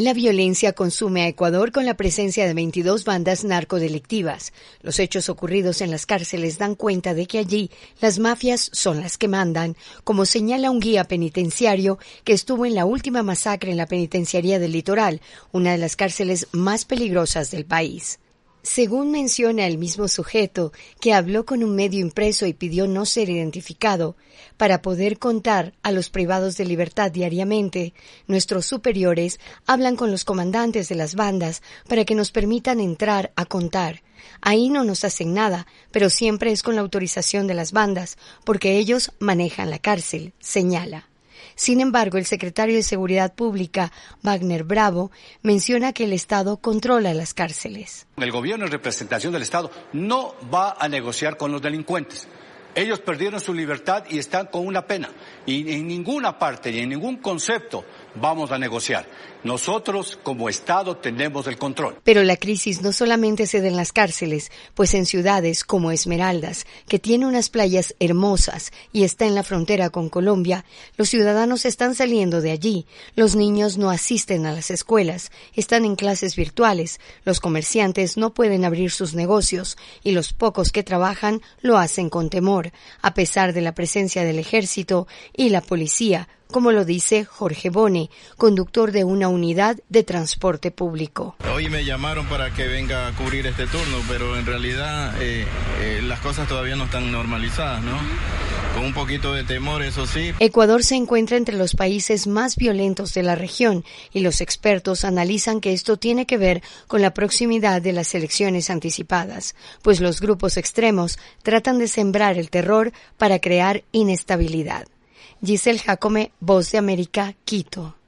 La violencia consume a Ecuador con la presencia de 22 bandas narcodelictivas. Los hechos ocurridos en las cárceles dan cuenta de que allí las mafias son las que mandan, como señala un guía penitenciario que estuvo en la última masacre en la penitenciaría del Litoral, una de las cárceles más peligrosas del país. Según menciona el mismo sujeto, que habló con un medio impreso y pidió no ser identificado, para poder contar a los privados de libertad diariamente, nuestros superiores hablan con los comandantes de las bandas para que nos permitan entrar a contar. Ahí no nos hacen nada, pero siempre es con la autorización de las bandas, porque ellos manejan la cárcel, señala. Sin embargo, el secretario de Seguridad Pública, Wagner Bravo, menciona que el Estado controla las cárceles. El gobierno en representación del Estado no va a negociar con los delincuentes. Ellos perdieron su libertad y están con una pena. Y en ninguna parte y en ningún concepto vamos a negociar. Nosotros, como Estado, tenemos el control. Pero la crisis no solamente se da en las cárceles, pues en ciudades como Esmeraldas, que tiene unas playas hermosas y está en la frontera con Colombia, los ciudadanos están saliendo de allí. Los niños no asisten a las escuelas, están en clases virtuales, los comerciantes no pueden abrir sus negocios y los pocos que trabajan lo hacen con temor, a pesar de la presencia del ejército y la policía, como lo dice Jorge Bone, conductor de una unidad de transporte público. Hoy me llamaron para que venga a cubrir este turno, pero en realidad las cosas todavía no están normalizadas, ¿no? Con un poquito de temor, eso sí. Ecuador se encuentra entre los países más violentos de la región y los expertos analizan que esto tiene que ver con la proximidad de las elecciones anticipadas, pues los grupos extremos tratan de sembrar el terror para crear inestabilidad. Giselle Jacome, Voz de América, Quito.